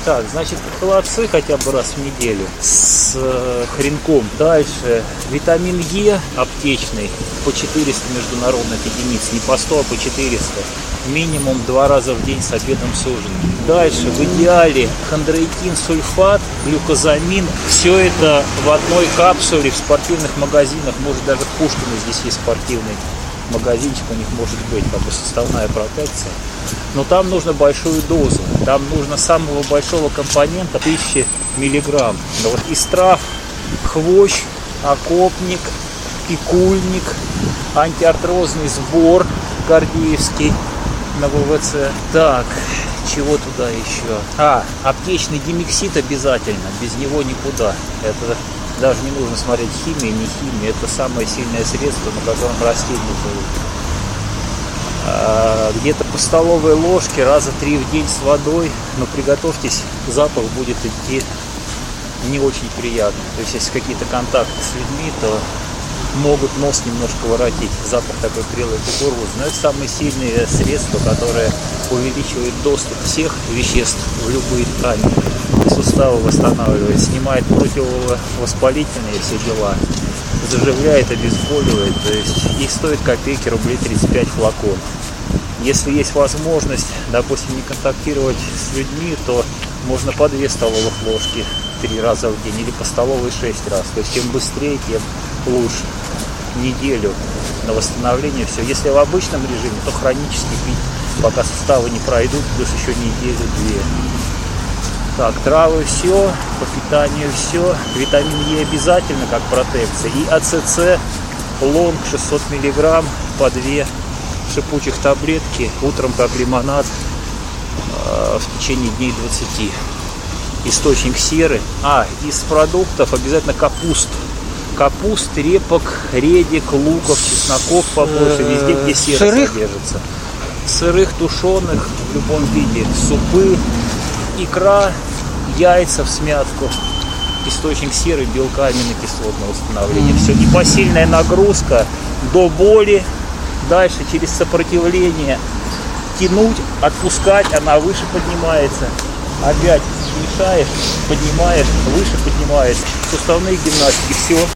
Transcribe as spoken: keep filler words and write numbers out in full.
Так, значит, холодцы хотя бы раз в неделю с э, хренком. Дальше витамин Е аптечный по четыреста международных единиц, не по сто, а по четыреста. Минимум два раза в день с обедом, с ужином. Дальше в идеале хондроитин, сульфат, глюкозамин. Все это в одной капсуле в спортивных магазинах. Может, даже в Пушкино здесь есть спортивный магазинчик, у них может быть как бы составная протекция. Но там нужно большую дозу. Там нужно самого большого компонента тысяча миллиграмм. Но вот из трав хвощ, окопник, пикульник, антиартрозный сбор гордеевский на ВВЦ. Так, чего туда еще? А, аптечный димексид обязательно. Без него никуда. Это даже не нужно смотреть, химия, не химия. Это самое сильное средство, на котором растения живут. А, где-то по столовой ложке раза три в день с водой. Но приготовьтесь, запах будет идти не очень приятно. То есть, если какие-то контакты с людьми, то могут нос немножко воротить. Запах такой прелый кукурузы. Но это самые сильные средства, которые увеличивают доступ всех веществ в любые ткани. Суставы восстанавливает, снимает противовоспалительные все дела, заживляет, обезболивает. То есть их стоит копейки, рублей тридцать пять флакон. Если есть возможность, допустим, не контактировать с людьми, то можно по две столовых ложки три раза в день или по столовой шесть раз. То есть чем быстрее, тем лучше. Неделю на восстановление все. Если в обычном режиме, то хронически пить, пока суставы не пройдут, плюс еще неделю-две. Так, травы все, по питанию все. Витамин Е обязательно как протекция. И АЦЦ лонг шестьсот миллиграмм по две шипучих таблетки. Утром как лимонад э, в течение дней двадцати. Источник серы. А, из продуктов обязательно капуст. Капуст, репок, редик, луков, чесноков побольше. Везде, где сера Сырых? содержится. Сырых, тушеных в любом виде. Супы. Икра, яйца в смятку, источник серы, белка, аминокислотного восстановления. Все, непосильная нагрузка до боли, дальше через сопротивление тянуть, отпускать, она выше поднимается. Опять мешаешь, поднимаешь, выше поднимается. Суставные гимнастики, все.